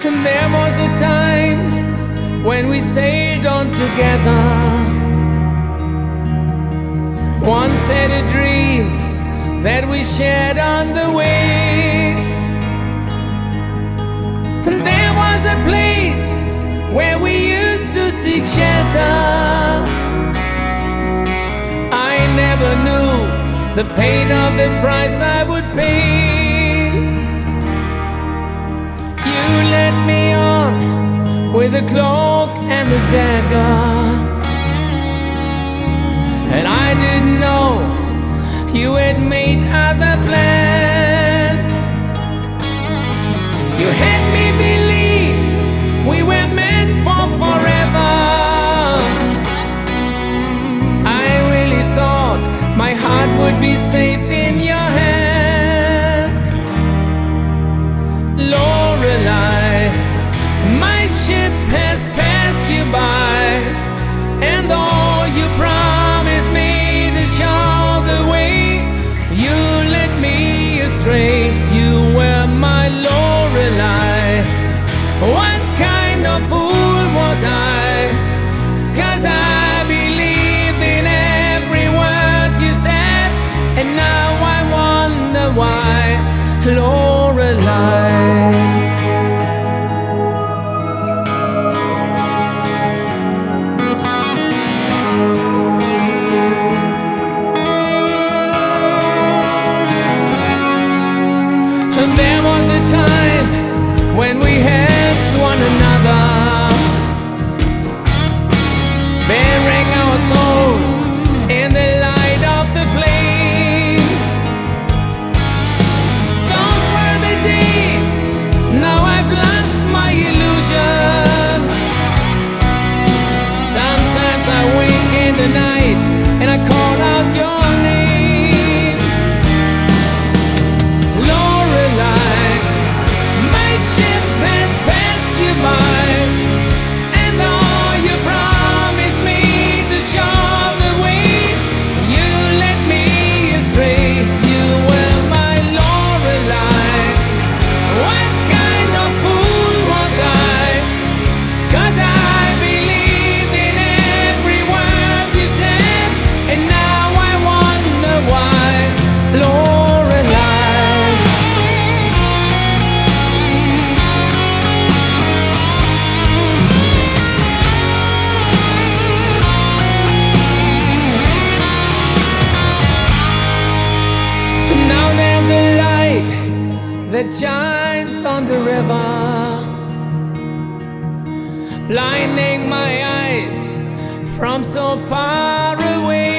And there was a time when we sailed on together. Once had a dream that we shared on the way. And there was a place where we used to seek shelter. I never knew the pain of the price I would pay. You led me on with a cloak and a dagger, and I didn't know you had made other plans. You had me believe we were meant for forever. I really thought my heart would be safe in your hands. Lorelei, my ship has passed you by, and all you promised me to show the way, you led me astray. You were my Lorelei. What kind of fool was I? 'Cause I believed in every word you said, and now I wonder why, Lorelei. And there was a time when we helped one another, bearing our souls in the light of the flame. Those were the days, now I've lost my illusion. Sometimes I wake in the night and I call out your name. Lorelei, my ship has passed you by, and all you promised me to show the way, you led me astray. You were my Lorelei. What kind of fool was I? 'Cause I believed in every word you said, and now I wonder why, Lorelei. Now there's a light that shines on the river, blinding my eyes from so far away.